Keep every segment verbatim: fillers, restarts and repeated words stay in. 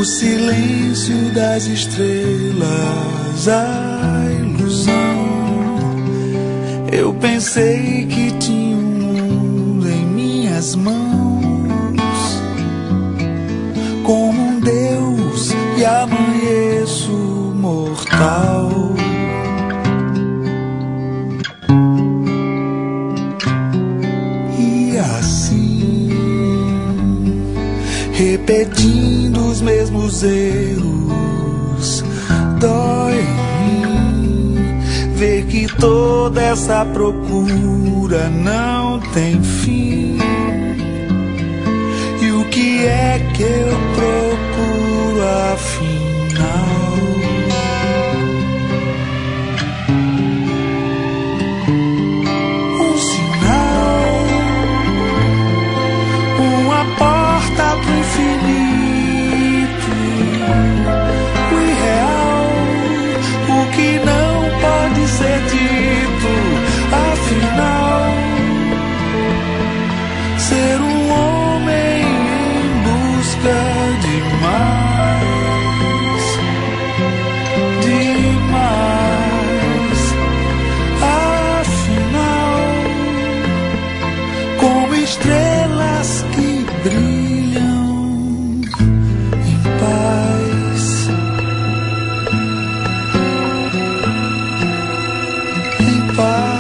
O silêncio das estrelas, a ilusão. Eu pensei que tinha um mundo em minhas mãos, como um Deus, e amanheço mortal. E assim, repetindo os mesmos erros, dói em mim ver que toda essa procura não tem fim. E o que é que eu procuro afinal? Um sinal, uma porta pro infinito, o irreal, o que não pode ser dito, afinal, ser um homem em busca de mais, demais, afinal, como estrelas que brilham em paz, em paz.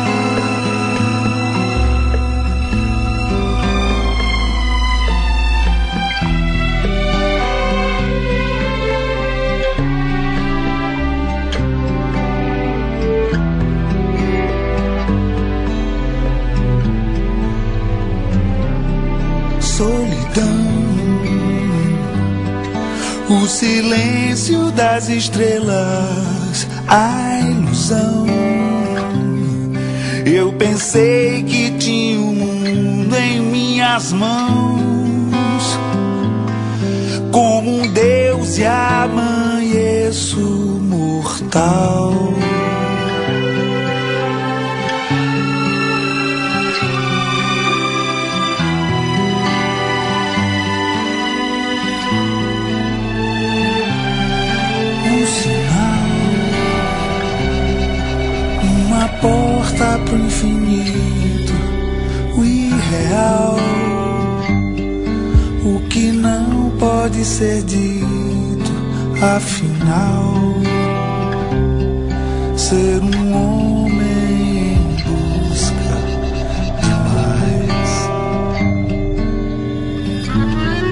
Solidão, o silêncio das estrelas, a ilusão. Eu pensei que tinha o mundo em minhas mãos, como um Deus, e amanheço mortal. Uma porta pro infinito, o irreal, o que não pode ser dito, afinal, ser um homem em busca de mais.